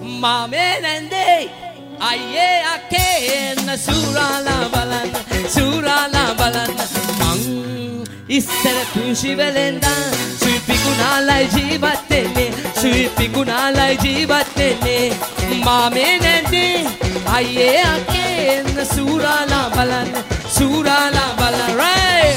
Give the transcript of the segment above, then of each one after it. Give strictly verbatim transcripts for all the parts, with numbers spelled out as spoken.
මාමේ නැන්දේ අයියේ අකේන්න සූරාලා බලන්න සූරාලා බලන්න මං ඉස්සර පුංචි වෙලෙන්දා සුයි පිකුණාලයි ජීවත් වෙන්නේ සුයි පිකුණාලයි ජීවත් වෙන්නේ මාමේ නැන්දේ අයියේ අකේන්න සූරාලා බලන්න සූරාලා බලන්න right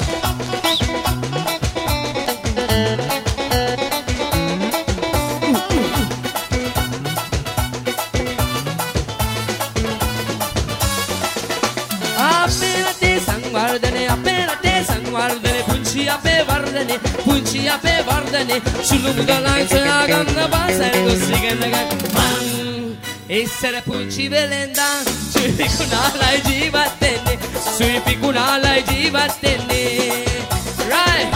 පුංචි අපේ වර්ධනේ පුංචි අපේ වර්ධනේ සුළු මුදලයි සොයාගන්න පාසල් ගොස් ඉගෙන ගන්න මං ඉස්සර පුංචි වෙලෙන්දා සුයි පිකුණාලයි ජීවත් වෙන්නේ සුයි පිකුණාලයි ජීවත් වෙන්නේ right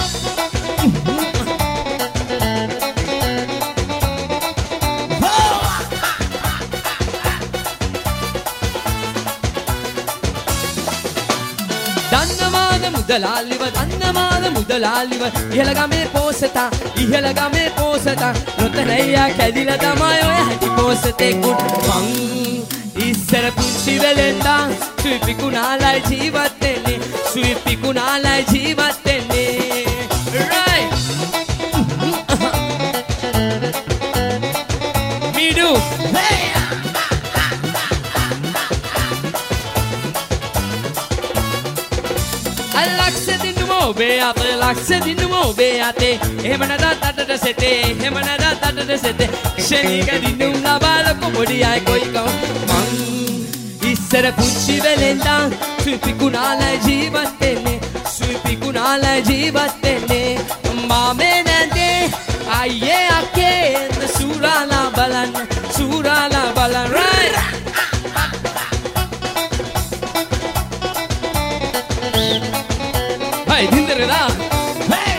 මුදලාලිව දන්නවාද මුදලාලිව ඉහළ ගමේ පෝසතා ඉහළ ගමේ පෝසතා රොතනයියා කැදිලා තමයි ඔය හැටි පෝසතෙකුට මං ඉස්සර පුංචි වෙලෙන්දා සුයි පිකුණාලයි ජීවත් වෙන්නේ සුයි පිකුණාලයි ජීවත් වෙන්නේ right මිඩු hey ලක්ෂ දිනුම ඔබේ අතේ ලක්ෂ දිනුම ඔබේ අතේ එහෙම නැදත් අතට සෙතේ එහෙම නැදත් අතට සෙතේ ක්ෂණික දිනුම් ලබාල කොඹඩි අය කොයි කව මං ඉස්සර පුංචි වෙලෙන්දා සුයි පිකුණාලයි ජීවත් වෙන්නේ සුයි පිකුණාලයි ජීවත් වෙන්නේ මාමේ නැන්දේ අයියේ අකේ සූරාලා බලන්න සූරාලා බලන්න right dindereda hey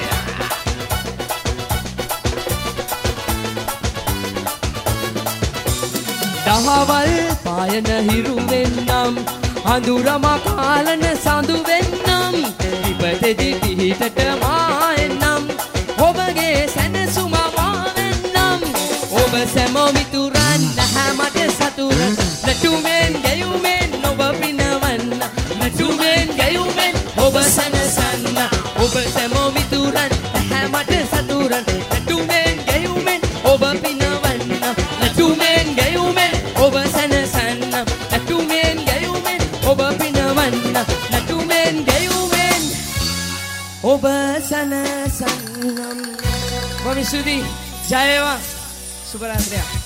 දහවල් පායන හිරු වෙන්නම් අඳුරම කාලන සඳු වෙන්නම් ඉපතෙදි පිහිටට මා එන්නම් ඔබගේ සැනසුම මා වෙන්නම් ඔබ සැම මිතුරන් නැහැ මට සතුරන් නැටුමෙන් ගැයුමෙන් ඔබ පිනවන්න නැටුමෙන් ගැයුමෙන් ඔබ සැනසන්න ඔබ සැම මිතුරන් නැහැ මට සතුරන් නැටුමෙන් ගැයුමෙන් ඔබ පිනවන්න නැටුමෙන් ගැයුමෙන් ඔබ සැනසන්න නැටුමෙන් ගැයුමෙන් ඔබ පිනවන්න නැටුමෙන් ගැයුමෙන් ඔබ සැනසන්න බොහොම ස්තුතියි ජය වේවා සුබ රාත්‍රියක්